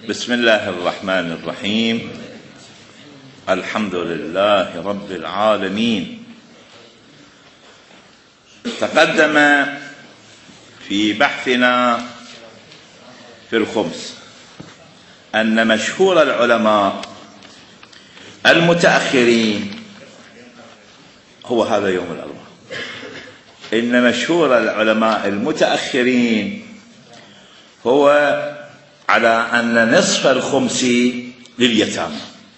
بسم الله الرحمن الرحيم. الحمد لله رب العالمين. تقدم في بحثنا في الخمس أن مشهور العلماء المتأخرين هو هذا يوم الأربعاء، إن مشهور العلماء المتأخرين هو على أن نصف الخمس لليتامى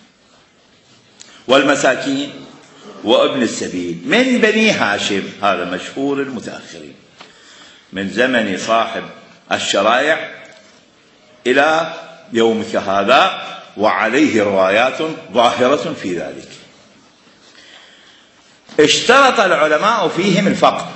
والمساكين وابن السبيل من بني هاشم. هذا مشهور المتأخرين من زمن صاحب الشرائع إلى يومك هذا، وعليه روايات ظاهرة في ذلك. اشترط العلماء فيهم الفقر،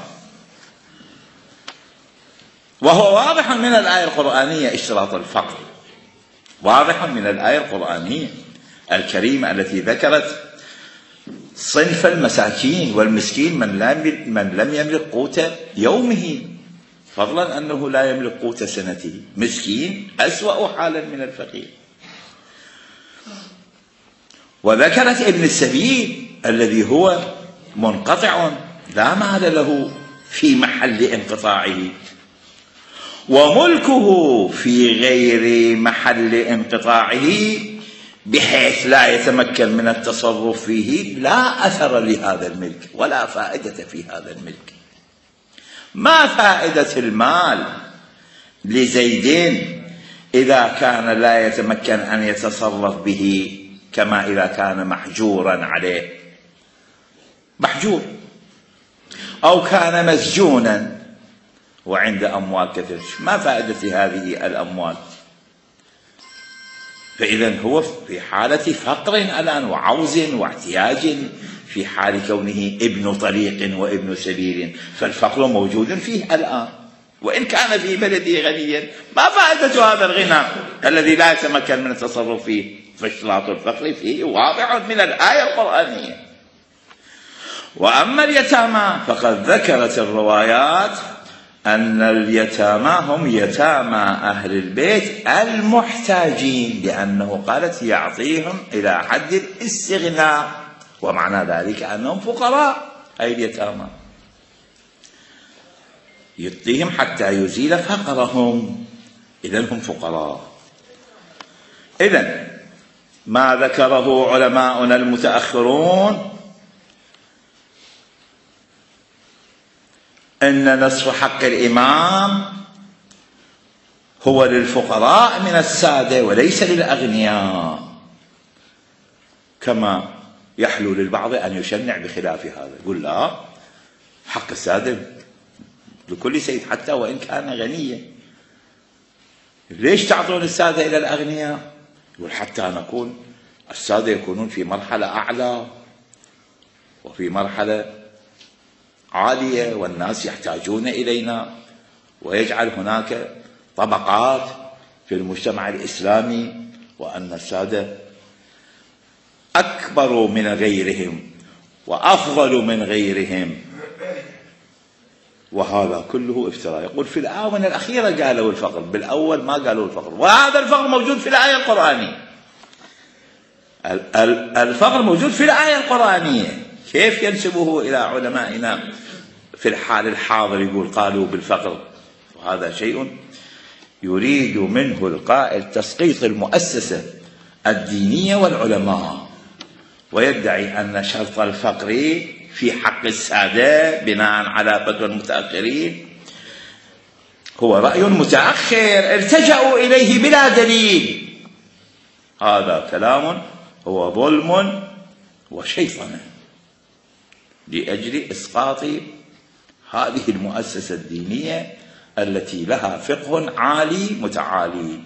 وهو واضح من الآية القرآنية. اشتراط الفقر واضح من الآية القرآنية الكريمة التي ذكرت صنف المساكين والمسكين من لم يملك قوت يومه، فضلا أنه لا يملك قوت سنته. مسكين أسوأ حالا من الفقير. وذكرت ابن السبيل الذي هو منقطع لا مال له في محل انقطاعه، وملكه في غير محل انقطاعه بحيث لا يتمكن من التصرف فيه. لا أثر لهذا الملك ولا فائدة في هذا الملك. ما فائدة المال لزيد إذا كان لا يتمكن أن يتصرف به كما إذا كان محجورا عليه، محجور، أو كان مسجونا وعند أموال كثيرة. ما فائدة هذه الأموال؟ فإذا هو في حالة فقر الآن وعوز واحتياج، في حال كونه ابن طريق وابن سبيل، فالفقر موجود فيه الآن، وإن كان في بلده غنيا. ما فائدة هذا الغنى الذي لا يتمكن من التصرف فيه؟ فاشتراط الفقر فيه واضح من الآية القرآنية. وأما اليتامى فقد ذكرت الروايات أن اليتامى هم يتامى أهل البيت المحتاجين، لأنه قالت يعطيهم إلى حد الاستغناء، ومعنى ذلك أنهم فقراء. أي اليتامى يعطيهم حتى يزيل فقرهم، إذن هم فقراء. إذن ما ذكره علماؤنا المتأخرون إن نصف حق الإمام هو للفقراء من السادة وليس للأغنياء، كما يحلو للبعض أن يشنع بخلاف هذا. يقول لا، حق السادة لكل سيد حتى وإن كان غنيا. ليش تعطون السادة إلى الأغنياء؟ يقول حتى نكون السادة يكونون في مرحلة أعلى وفي مرحلة عالية، والناس يحتاجون إلينا، ويجعل هناك طبقات في المجتمع الإسلامي، وأن السادة أكبر من غيرهم وأفضل من غيرهم، وهذا كله افتراء. يقول في الآونة الأخيرة قالوا الفقر، بالأول ما قالوا الفقر، وهذا الفقر موجود في الآية القرآنية. الفقر موجود في الآية القرآنية. كيف ينسبه إلى علمائنا في الحال الحاضر يقول قالوا بالفقر؟ وهذا شيء يريد منه القائل تسقيط المؤسسة الدينية والعلماء، ويدعي أن شرط الفقر في حق السادة بناء على فتوى المتأخرين هو رأي متأخر التجأوا إليه بلا دليل. هذا كلام هو ظلم وشيطنة لأجل إسقاط هذه المؤسسة الدينية التي لها فقه عالي متعالي.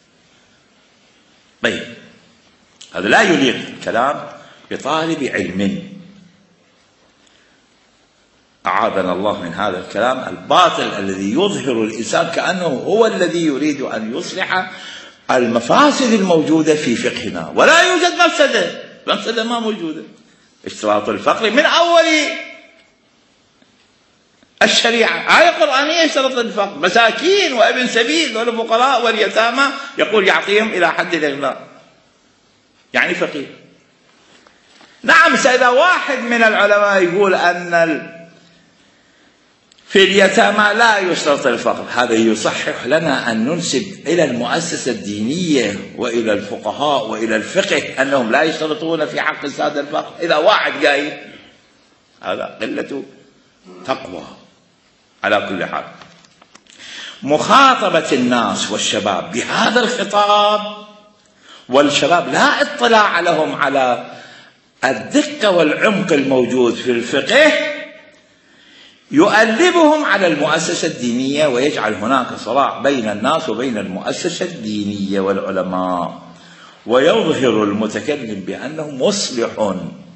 طيب، هذا لا يليق الكلام بطالب علم. أعاذنا الله من هذا الكلام الباطل الذي يظهر الإنسان كأنه هو الذي يريد أن يصلح المفاسد الموجودة في فقهنا، ولا يوجد مفسدة ما موجودة. اشتراط الفقر من أول الشريعة آية قرآنية يشترط الفقر. مساكين وابن سبيل والفقراء واليتامى يقول يعطيهم إلى حد الإغناء، يعني فقير. نعم، إذا واحد من العلماء يقول أن في اليتامى لا يشترط الفقر، هذا يصحح لنا أن ننسب إلى المؤسسة الدينية وإلى الفقهاء وإلى الفقه أنهم لا يشترطون في حق السادة الفقر. إذا واحد قايل هذا قلة تقوى. على كل حال، مخاطبة الناس والشباب بهذا الخطاب، والشباب لا اطلاع لهم على الدقة والعمق الموجود في الفقه، يؤلبهم على المؤسسة الدينية ويجعل هناك صراع بين الناس وبين المؤسسة الدينية والعلماء، ويظهر المتكلم بأنه مصلح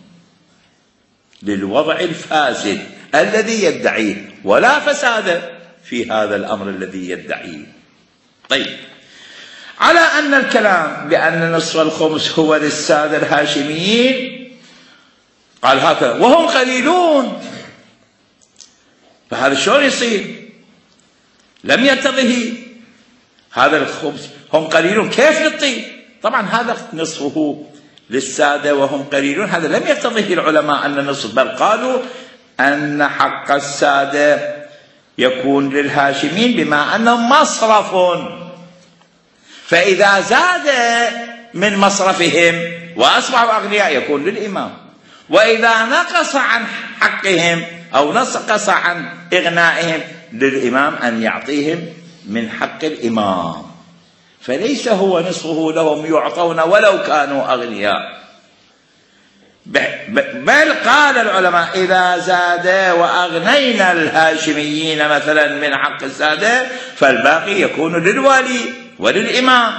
للوضع الفاسد الذي يدعيه، ولا فساد في هذا الأمر الذي يدعيه. طيب، على أن الكلام بأن نصف الخمس هو للسادة الهاشميين قال هكذا وهم قليلون، فهذا شلون يصير؟ لم يتضه هذا الخمس، هم قليلون كيف نعطيه؟ طبعا هذا نصفه للسادة وهم قليلون، هذا لم يتضه العلماء أن النصف، بل قالوا أن حق السادة يكون للهاشمين بما أنهم مصرف، فإذا زاد من مصرفهم وأصبحوا أغنياء يكون للإمام، وإذا نقص عن حقهم أو نقص عن إغنائهم للإمام أن يعطيهم من حق الإمام، فليس هو نصفه لهم يعطون ولو كانوا أغنياء. بل قال العلماء إذا زاد وأغنينا الهاشميين مثلا من حق السادة فالباقي يكون للوالي وللإمام،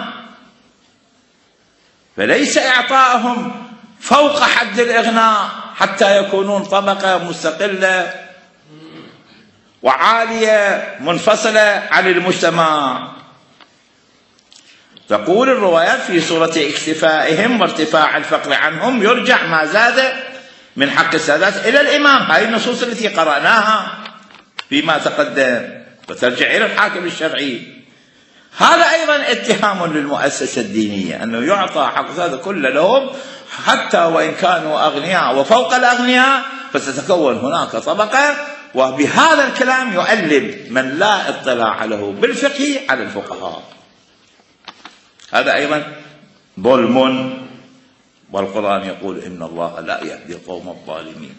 فليس إعطائهم فوق حد الإغناء حتى يكونون طبقة مستقلة وعالية منفصلة عن المجتمع. تقول الروايات في صورة اكتفائهم وارتفاع الفقر عنهم يرجع ما زاد من حق السادات إلى الإمام. هذه النصوص التي قرأناها فيما تقدم، وترجع إلى الحاكم الشرعي. هذا أيضا اتهام للمؤسسة الدينية أنه يعطى حق السادة كل لهم حتى وإن كانوا أغنياء، وفوق الأغنياء فستتكون هناك طبقة، وبهذا الكلام يؤلب من لا اطلاع له بالفقه على الفقهاء. هذا أيضا ظلم، والقرآن يقول إن الله لا يهدي القوم الظالمين.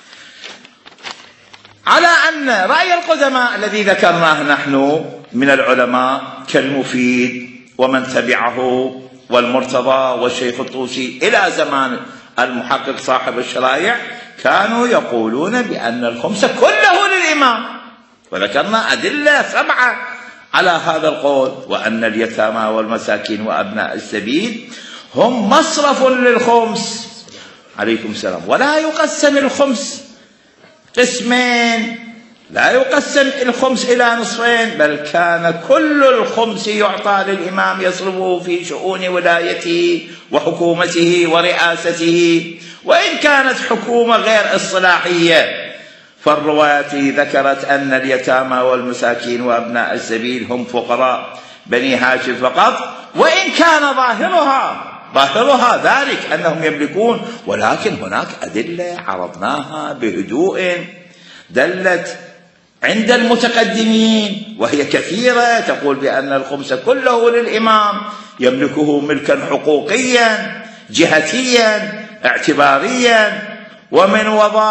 على أن رأي القدماء الذي ذكرناه نحن من العلماء كالمفيد ومن تبعه والمرتضى والشيخ الطوسي إلى زمان المحقق صاحب الشرائع كانوا يقولون بأن الخمس كله للإمام، وذكرنا أدلة 7 على هذا القول، وأن اليتامى والمساكين وأبناء السبيل هم مصرف للخمس. عليكم السلام. ولا يقسم الخمس قسمين، لا يقسم الخمس إلى نصفين، بل كان كل الخمس يعطى للإمام يصرفه في شؤون ولايته وحكومته ورئاسته، وإن كانت حكومة غير إصلاحية. فالروايات ذكرت أن اليتامى والمساكين وأبناء السبيل هم فقراء بني هاشم فقط، وإن كان ظاهرها ذلك أنهم يملكون، ولكن هناك أدلة عرضناها بهدوء دلت عند المتقدمين وهي كثيرة تقول بأن الخمس كله للإمام يملكه ملكا حقوقيا جهتيا اعتباريا، ومن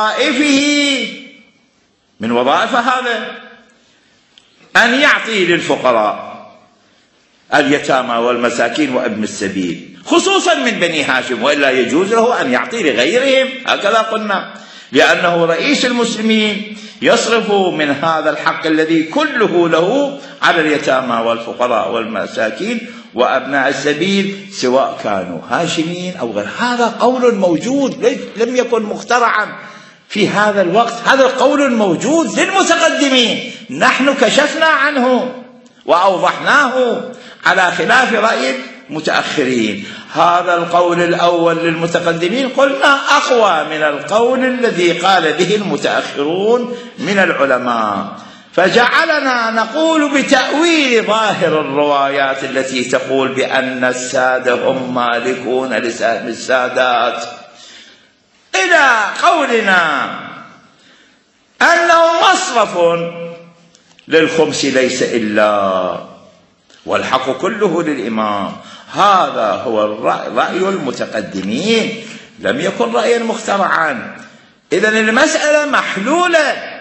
وظائف هذا أن يعطي للفقراء اليتامى والمساكين وابن السبيل خصوصا من بني هاشم، وإلا يجوز له أن يعطي لغيرهم، هكذا قلنا، لأنه رئيس المسلمين يصرف من هذا الحق الذي كله له على اليتامى والفقراء والمساكين وأبناء السبيل سواء كانوا هاشمين أو غير. هذا قول موجود لم يكن مخترعا في هذا الوقت، هذا القول موجود للمتقدمين، نحن كشفنا عنه وأوضحناه على خلاف رأي المتأخرين. هذا القول الأول للمتقدمين قلنا أقوى من القول الذي قال به المتأخرون من العلماء، فجعلنا نقول بتأويل ظاهر الروايات التي تقول بأن السادة هم مالكون لسهم السادات، إلى قولنا أنه مصرف للخمس ليس إلا، والحق كله للإمام. هذا هو رأي المتقدمين، لم يكن رأيا مخترعا. إذن المسألة محلولة،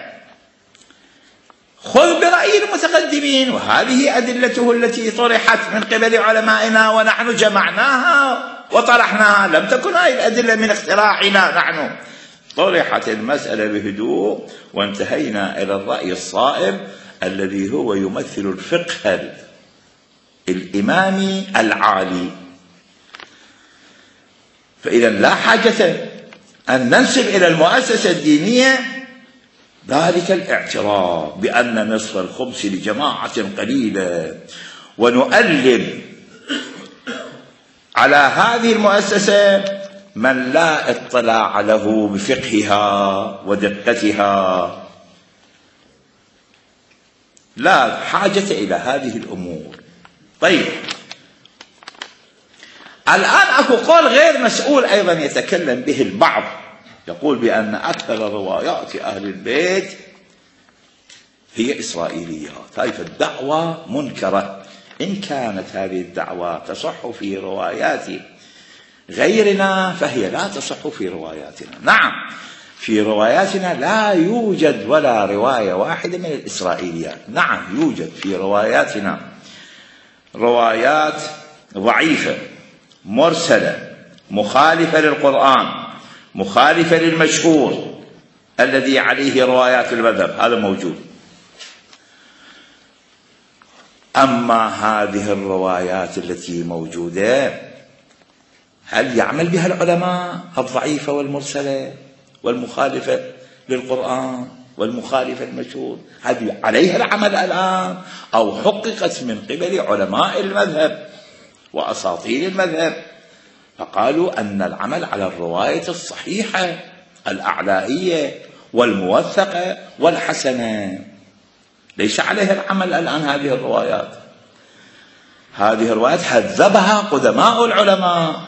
خذ برأي المتقدمين، وهذه أدلته التي طرحت من قبل علمائنا ونحن جمعناها وطرحناها، لم تكن هذه الأدلة من اختراعنا نحن. طرحت المسألة بهدوء وانتهينا إلى الرأي الصائب الذي هو يمثل الفقه الإمامي العالي. فإذا لا حاجة أن ننسب إلى المؤسسة الدينية ذلك الاعتراف بأن نصف الخمس لجماعة قليلة، ونؤلب على هذه المؤسسة من لا اطلاع له بفقهها ودقتها. لا حاجة إلى هذه الأمور. طيب، الآن أكو قول غير مسؤول أيضا يتكلم به البعض، يقول بأن أكثر روايات أهل البيت هي إسرائيليات. هذه الدعوة منكرة. إن كانت هذه الدعوة تصح في روايات غيرنا فهي لا تصح في رواياتنا. نعم، في رواياتنا لا يوجد ولا رواية واحدة من الإسرائيليات. نعم، يوجد في رواياتنا روايات ضعيفة مرسلة مخالفة للقرآن مخالفة للمشهور الذي عليه روايات المذهب، هذا موجود. أما هذه الروايات التي موجودة هل يعمل بها العلماء الضعيفة والمرسلة والمخالفة للقرآن والمخالفة المشهور؟ هذه عليها العمل الآن أو حققت من قبل علماء المذهب وأساطير المذهب، فقالوا أن العمل على الرواية الصحيحة الأعلائية والموثقة والحسنة، ليس عليها العمل الآن. هذه الروايات هذبها قدماء العلماء،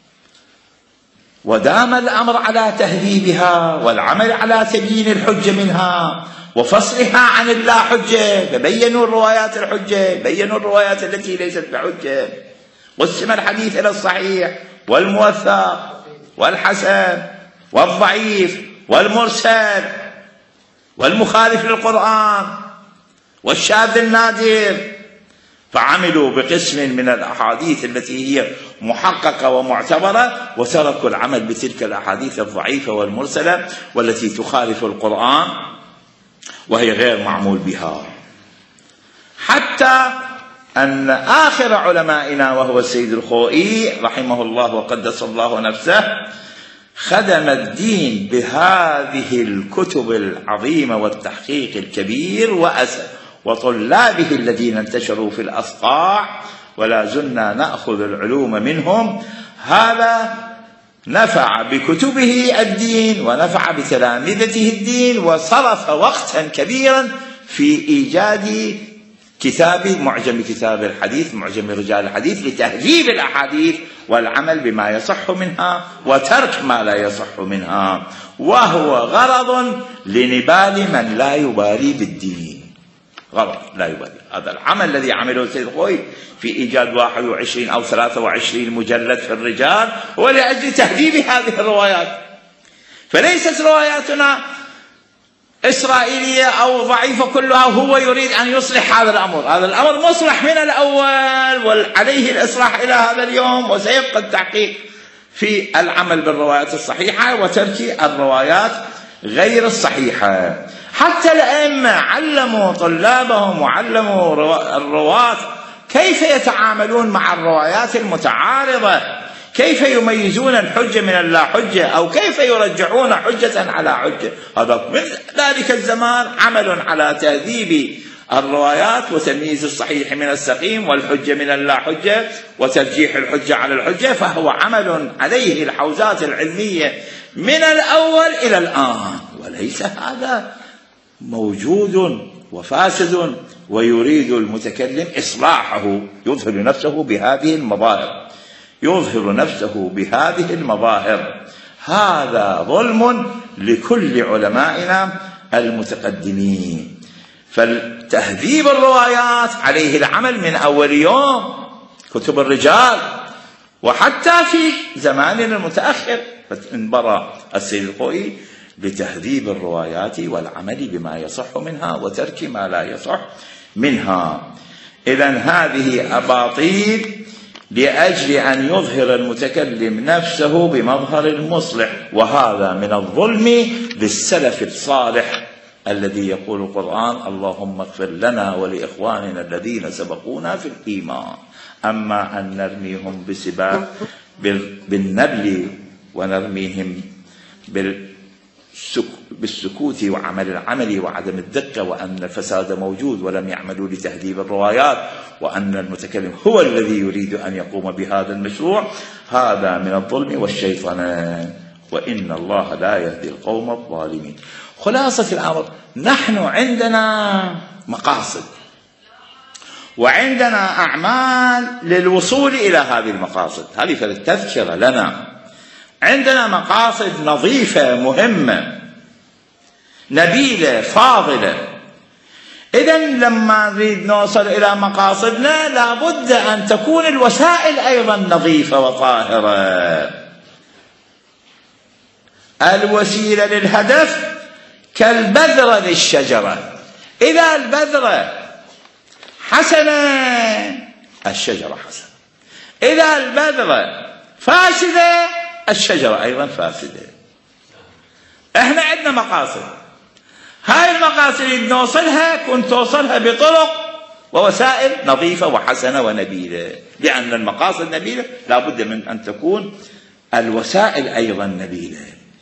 ودام الأمر على تهذيبها والعمل على تبيين الحجة منها وفصلها عن اللا حجة، فبينوا الروايات الحجة، بينوا الروايات التي ليست بحجة. قسم الحديث إلى الصحيح والموثق والحسن والضعيف والمرسل والمخالف للقرآن والشاذ النادر، فعملوا بقسم من الأحاديث التي هي محققة ومعتبرة، وتركوا العمل بتلك الأحاديث الضعيفة والمرسلة والتي تخالف القرآن وهي غير معمول بها. حتى أن آخر علمائنا وهو السيد الخوئي رحمه الله وقدس الله نفسه خدم الدين بهذه الكتب العظيمة والتحقيق الكبير وطلابه الذين انتشروا في الأصقاع ولا زلنا نأخذ العلوم منهم. هذا نفع بكتبه الدين ونفع بتلامذته الدين، وصرف وقتا كبيرا في إيجاد معجم كتاب الحديث، معجم رجال الحديث، لتهذيب الأحاديث والعمل بما يصح منها وترك ما لا يصح منها، وهو غرض لنبال من لا يبالي بالدين. غرض لا يبالي. هذا العمل الذي عمله السيد الخوئي في إيجاد 21 أو 23 مجلد في الرجال هو لأجل تهذيب هذه الروايات. فليست رواياتنا إسرائيلية أو ضعيفة كلها، هو يريد أن يصلح هذا الأمر. هذا الأمر مصلح من الأول وعليه الإصلاح إلى هذا اليوم، وسيبقى التحقيق في العمل بالروايات الصحيحة وترك الروايات غير الصحيحة. حتى الأئمة علموا طلابهم وعلموا الرواة كيف يتعاملون مع الروايات المتعارضة، كيف يميزون الحجة من اللا حجة، أو كيف يرجعون حجة على حجة. هذا من ذلك الزمان عمل على تهذيب الروايات وتمييز الصحيح من السقيم والحجة من اللا حجة وترجيح الحجة على الحجة، فهو عمل عليه الحوزات العلمية من الأول إلى الآن، وليس هذا موجود وفاسد ويريد المتكلم إصلاحه، يظهر نفسه بهذه المظاهر، يظهر نفسه بهذه المظاهر. هذا ظلم لكل علمائنا المتقدمين. فالتهذيب الروايات عليه العمل من أول يوم، كتب الرجال، وحتى في زماننا المتأخر انبرى السيد الخوئي بتهذيب الروايات والعمل بما يصح منها وترك ما لا يصح منها. إذن هذه أباطيل لأجل أن يظهر المتكلم نفسه بمظهر المصلح، وهذا من الظلم للسلف الصالح الذي يقول القرآن: اللهم اغفر لنا ولإخواننا الذين سبقونا في الإيمان. أما أن نرميهم بسباب بالنبل ونرميهم بالسكوت وعمل العمل وعدم الدقة، وأن الفساد موجود ولم يعملوا لتهذيب الروايات، وأن المتكلم هو الذي يريد أن يقوم بهذا المشروع، هذا من الظلم والشيطان، وإن الله لا يهدي القوم الظالمين. خلاصة الأمر، نحن عندنا مقاصد وعندنا أعمال للوصول إلى هذه المقاصد. هذه التذكرة لنا، عندنا مقاصد نظيفة مهمة نبيلة فاضلة. إذن لما نريد نوصل إلى مقاصدنا لابد أن تكون الوسائل أيضا نظيفة وطاهرة. الوسيلة للهدف كالبذرة للشجرة، إذا البذرة حسنة الشجرة حسنة، إذا البذرة فاسدة الشجرة أيضا فاسدة. احنا عندنا مقاصد، هاي المقاصد اللي نوصلها كنت توصلها بطرق ووسائل نظيفة وحسنة ونبيلة، لأن المقاصد نبيلة لابد من أن تكون الوسائل أيضا نبيلة.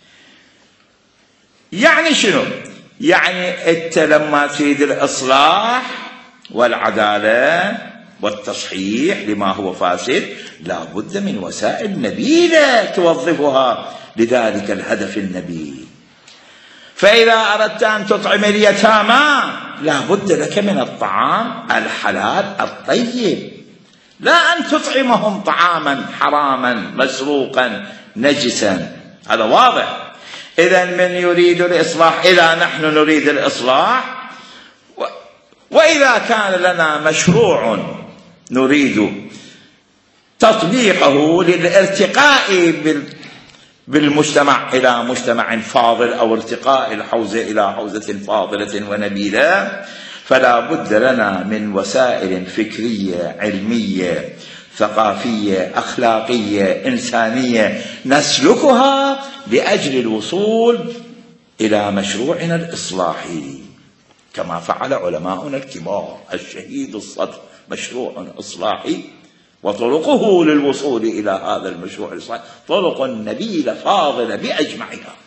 يعني شنو؟ يعني أنت لما تريد الإصلاح والعدالة والتصحيح لما هو فاسد لابد من وسائل نبيلة توظفها لذلك الهدف النبيل. فإذا أردت أن تطعم اليتامى لابد لك من الطعام الحلال الطيب، لا أن تطعمهم طعاما حراما مسروقا نجسا، هذا واضح. إذا من يريد الإصلاح، إذا نحن نريد الإصلاح وإذا كان لنا مشروع نريد تطبيقه للارتقاء بالمجتمع إلى مجتمع فاضل، أو ارتقاء الحوزة إلى حوزة فاضلة ونبيلة، فلا بد لنا من وسائل فكرية علمية ثقافية أخلاقية إنسانية نسلكها لأجل الوصول إلى مشروعنا الإصلاحي، كما فعل علماؤنا الكبار. الشهيد الصدر مشروع إصلاحي، وطرقه للوصول إلى هذا المشروع الإصلاحي طرق نبيلة فاضلة بأجمعها.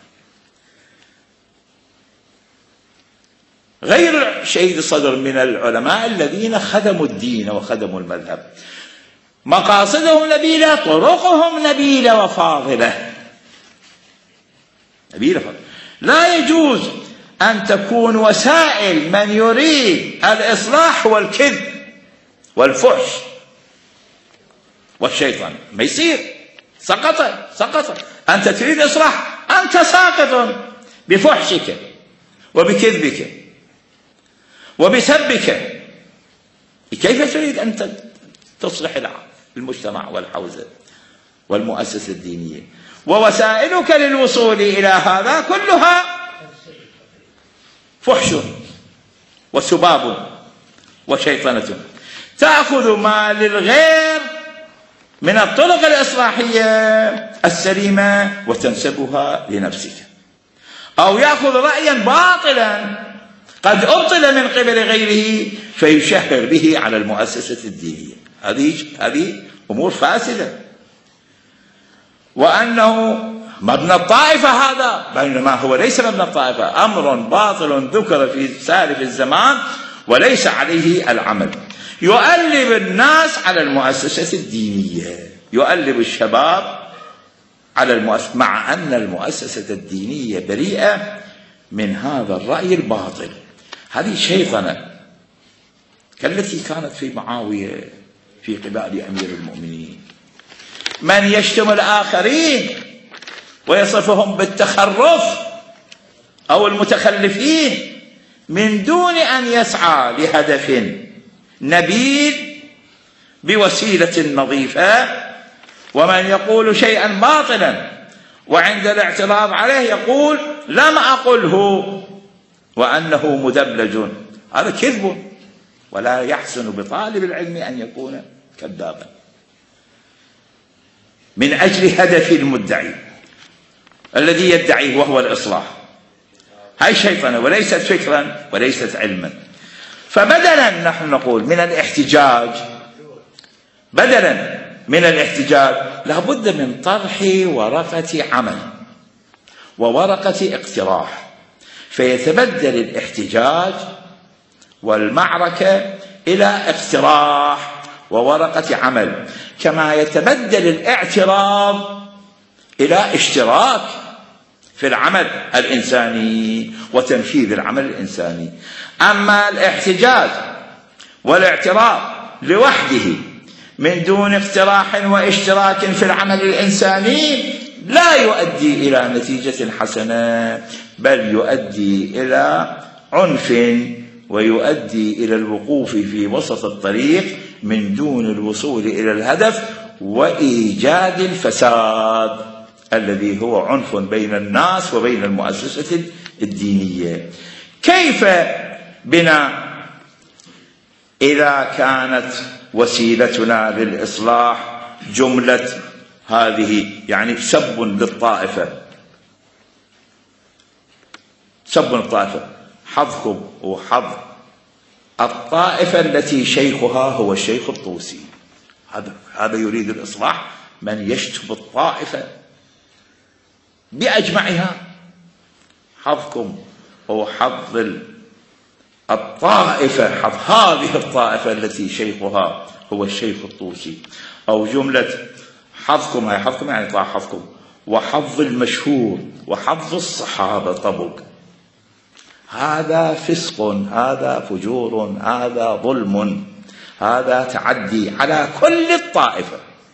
غير شهيد الصدر من العلماء الذين خدموا الدين وخدموا المذهب، مقاصدهم نبيلة، طرقهم نبيلة وفاضلة، نبيلة فاضلة. لا يجوز أن تكون وسائل من يريد الإصلاح هو الكذب والفحش والشيطان. ما يصير، سقط. أنت تريد إصلاح، أنت ساقط بفحشك وبكذبك وبسبك. كيف تريد أن تصلح المجتمع والحوزة والمؤسسة الدينية؟ ووسائلك للوصول إلى هذا كلها فحش وسباب وشيطنة. تأخذ ما للغير من الطرق الإصلاحية السليمة وتنسبها لنفسك، أو يأخذ رأيا باطلا قد أبطل من قبل غيره فيشهر به على المؤسسة الدينية. هذه أمور فاسدة. وأنه مبنى الطائفة هذا، بينما هو ليس مبنى الطائفة، أمر باطل ذكر في سالف الزمان وليس عليه العمل. يؤلب الناس على المؤسسة الدينية، يؤلب الشباب على المؤسسة، مع أن المؤسسة الدينية بريئة من هذا الرأي الباطل. هذه شيطنة كالتي كانت في معاوية في قبال أمير المؤمنين، من يشتم الآخرين ويصفهم بالتخرف أو المتخلفين من دون أن يسعى لهدف نبيل بوسيلة نظيفة، ومن يقول شيئا باطلا وعند الاعتراض عليه يقول لم أقله وأنه مدبلج، هذا كذب، ولا يحسن بطالب العلم أن يكون كذابا من أجل هدف المدعي الذي يدعيه وهو الإصلاح. هاي شيطنة وليست فكرا وليست علما. فبدلا نحن نقول من الاحتجاج، بدلا من الاحتجاج لابد من طرح ورقة عمل وورقة اقتراح، فيتبدل الاحتجاج والمعركة إلى اقتراح وورقة عمل، كما يتبدل الاعتراض إلى اشتراك في العمل الإنساني وتنفيذ العمل الإنساني. أما الاحتجاج والاعتراض لوحده من دون اقتراح واشتراك في العمل الإنساني لا يؤدي إلى نتيجة حسنة، بل يؤدي إلى عنف ويؤدي إلى الوقوف في وسط الطريق من دون الوصول إلى الهدف وإيجاد الفساد الذي هو عنف بين الناس وبين المؤسسة الدينية. كيف بنا إذا كانت وسيلتنا للإصلاح جملة هذه، يعني سب للطائفة، سب الطائفة، حظكم وحظ الطائفة التي شيخها هو الشيخ الطوسي، هذا يريد الإصلاح، من يشتم الطائفة بأجمعها، حظكم هو حظ الطائفة، حظ هذه الطائفة التي شيخها هو الشيخ الطوسي. أو جملة حظكم، هاي حظكم يعني طاع حظكم، وحظ المشهور وحظ الصحابة طبق، هذا فسق، هذا فجور، هذا ظلم، هذا تعدي على كل الطائفة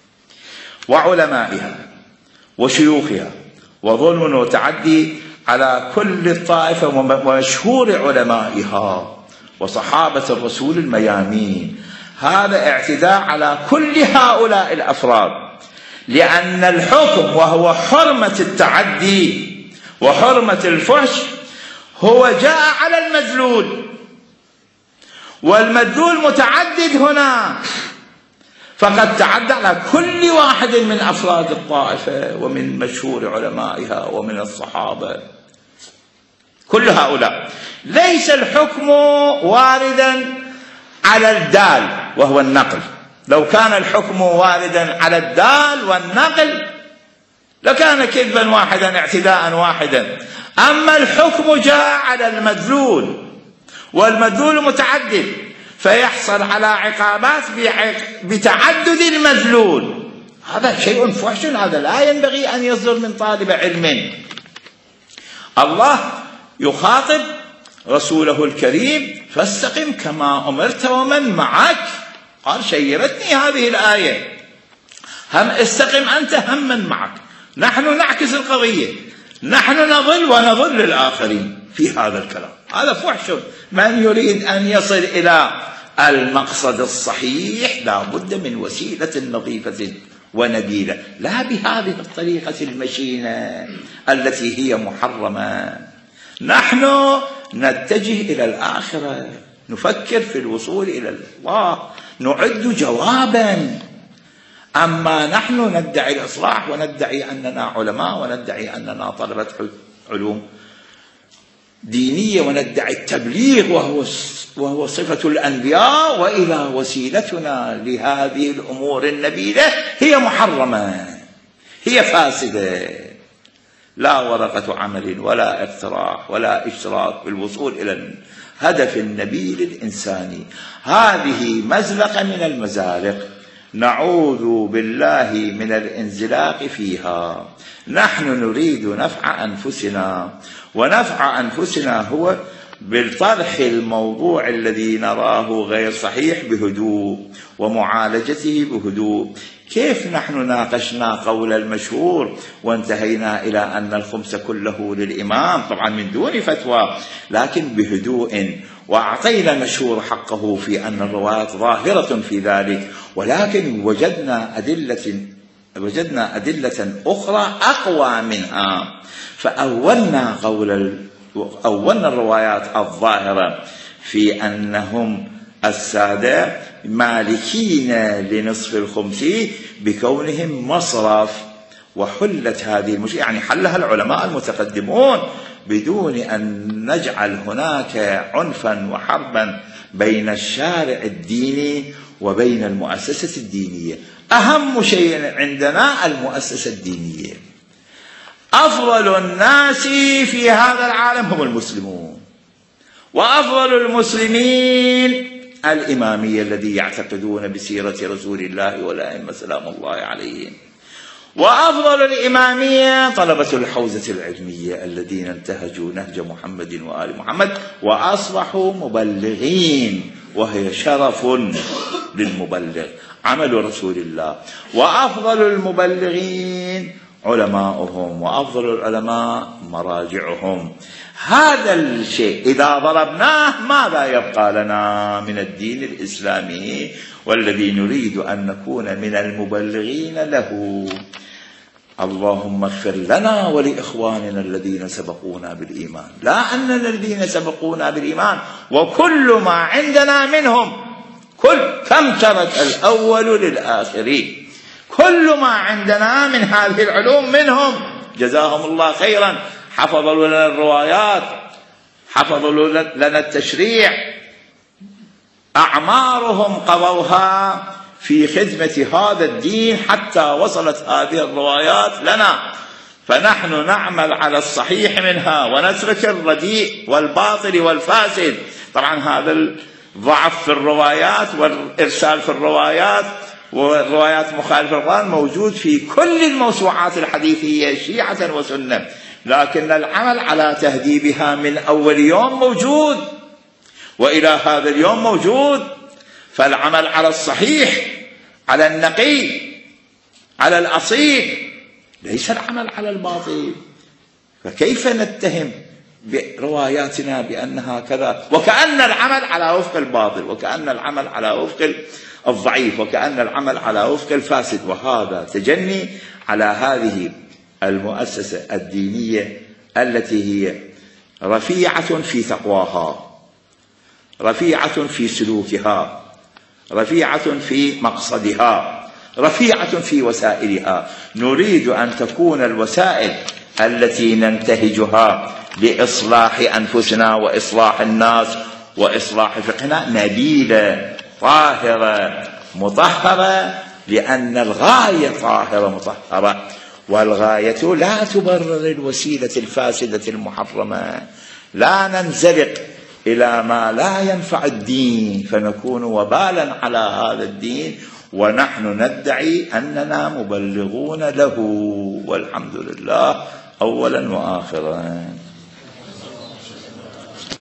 وعلمائها وشيوخها، وظلم وتعدي على كل الطائفة ومشهور علمائها وصحابة الرسول الميامين، هذا اعتداء على كل هؤلاء الأفراد، لأن الحكم وهو حرمة التعدي وحرمة الفحش هو جاء على المدلول، والمدلول متعدد هنا، فقد تعدى على كل واحد من أفراد الطائفة ومن مشهور علمائها ومن الصحابة، كل هؤلاء. ليس الحكم واردا على الدال وهو النقل، لو كان الحكم واردا على الدال والنقل لكان كذبا واحدا اعتداء واحدا، أما الحكم جاء على المدلول والمدلول متعدد، فيحصل على عقابات بتعدد المدلول، هذا شيء فحش، هذا لا ينبغي أن يصدر من طالب علم. الله يخاطب رسوله الكريم فاستقم كما أمرت ومن معك، قال شيبتني هذه الآية، هم استقم أنت هم من معك، نحن نعكس القضية، نحن نضل ونضل الآخرين في هذا الكلام، هذا فحش. من يريد أن يصل إلى المقصد الصحيح لا بد من وسيلة نظيفة ونبيلة، لا بهذه الطريقة المشينة التي هي محرمة. نحن نتجه إلى الآخرة، نفكر في الوصول إلى الله، نعد جوابا. أما نحن ندعي الإصلاح وندعي أننا علماء وندعي أننا طلبة علوم دينية وندعي التبليغ وهو صفة الأنبياء، وإذا وسيلتنا لهذه الأمور النبيلة هي محرمة، هي فاسدة، لا ورقة عمل ولا اقتراح ولا اشتراك بالوصول إلى هدف النبيل الإنساني. هذه مزلقة من المزالق نعوذ بالله من الانزلاق فيها. نحن نريد نفع أنفسنا، ونفع أنفسنا هو بالطرح الموضوع الذي نراه غير صحيح بهدوء ومعالجته بهدوء. كيف نحن ناقشنا قول المشهور وانتهينا إلى أن الخمس كله للإمام، طبعا من دون فتوى لكن بهدوء، وأعطينا المشهور حقه في أن الروايات ظاهرة في ذلك، ولكن وجدنا أدلة أخرى أقوى منها، فأولنا الروايات الظاهرة في أنهم السادة مالكين لنصف الخمس بكونهم مصرف، وحلت هذه المشكلة، يعني حلها العلماء المتقدمون بدون أن نجعل هناك عنفا وحربا بين الشارع الديني وبين المؤسسة الدينية. أهم شيء عندنا المؤسسة الدينية. أفضل الناس في هذا العالم هم المسلمون، وأفضل المسلمين الإمامية الذي يعتقدون بسيرة رسول الله والأئمة سلام الله عليهم، وأفضل الإمامية طلبة الحوزة العلمية الذين انتهجوا نهج محمد وآل محمد وأصبحوا مبلغين، وهي شرف للمبلغ عمل رسول الله. وأفضل المبلغين علماؤهم، وأفضل العلماء مراجعهم. هذا الشيء إذا ضربناه ماذا يبقى لنا من الدين الإسلامي والذي نريد أن نكون من المبلغين له؟ اللهم اغفر لنا ولإخواننا الذين سبقونا بالإيمان، لا أننا الذين سبقونا بالإيمان وكل ما عندنا منهم، كم ترك الأول للآخرين، كل ما عندنا من هذه العلوم منهم، جزاهم الله خيرا. حفظوا لنا الروايات، حفظوا لنا التشريع، أعمارهم قضوها في خدمة هذا الدين حتى وصلت هذه الروايات لنا، فنحن نعمل على الصحيح منها ونترك الرديء والباطل والفاسد. طبعا هذا الضعف في الروايات والإرسال في الروايات والروايات مخالفة القرآن موجود في كل الموسوعات الحديثية شيعة وسنة، لكن العمل على تهذيبها من أول يوم موجود وإلى هذا اليوم موجود. فالعمل على الصحيح، على النقي، على الأصيل، ليس العمل على الباطل. فكيف نتهم برواياتنا بأنها كذا وكأن العمل على وفق الباطل، وكأن العمل على وفق الضعيف، وكأن العمل على وفق الفاسد؟ وهذا تجني على هذه المؤسسة الدينية التي هي رفيعة في تقواها، رفيعة في سلوكها، رفيعة في مقصدها، رفيعة في وسائلها. نريد أن تكون الوسائل التي ننتهجها لإصلاح أنفسنا وإصلاح الناس وإصلاح فقهنا نبيلة طاهرة مطهرة، لأن الغاية طاهرة مطهرة، والغاية لا تبرر الوسيلة الفاسدة المحرمة. لا ننزلق إلى ما لا ينفع الدين فنكون وبالا على هذا الدين، ونحن ندعي أننا مبلغون له، والحمد لله أولا وآخرا.